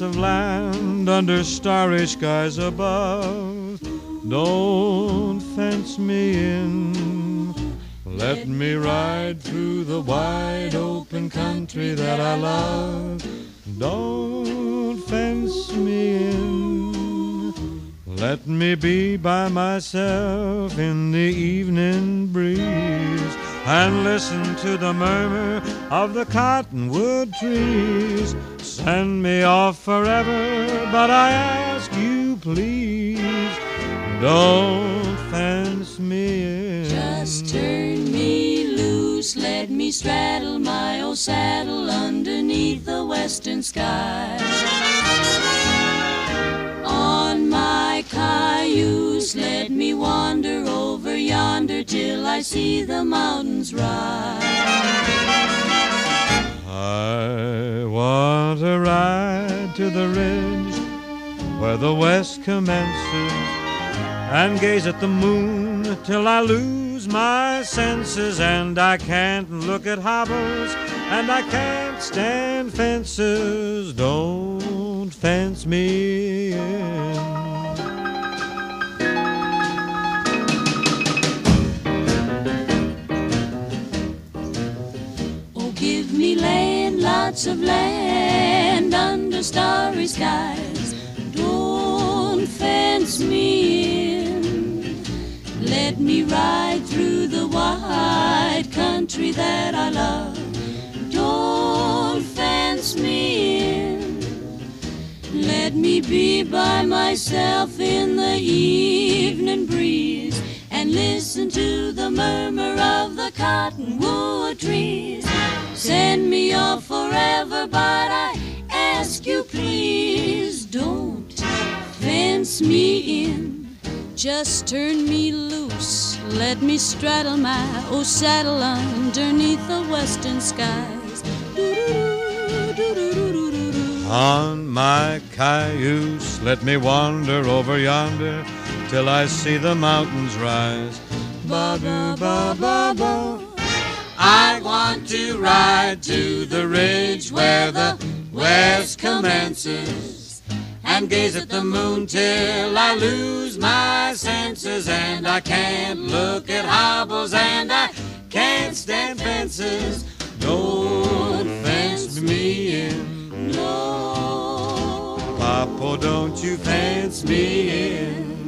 lots of land under starry skies above. Don't fence me in. Let me ride through the wide open country that I love. Don't fence me in. Let me be by myself in the evening breeze and listen to the murmur of the cottonwood trees. Send me off forever, but I ask you please, don't fence me in. Just turn me loose, let me straddle my old saddle underneath the western sky. On my cayuse, let me wander over yonder till I see the mountains rise. I want to ride to the ridge where the west commences and gaze at the moon till I lose my senses. And I can't look at hobbles and I can't stand fences. Don't fence me in. Oh, give me land, lots of land under starry skies. Don't fence me in. Let me ride through the wide country that I love. Don't fence me in. Let me be by myself in the evening breeze and listen to the murmur of the cottonwood trees. Send me off forever, but I ask you please, don't fence me in. Just turn me loose, let me straddle my old saddle underneath the western skies. On my cayuse, let me wander over yonder till I see the mountains rise. Ba-ba-ba-ba-ba. I want to ride to the ridge where the west commences and gaze at the moon till I lose my senses. And I can't look at hobbles and I can't stand fences. Don't fence me in. No. Papa, don't you fence me in.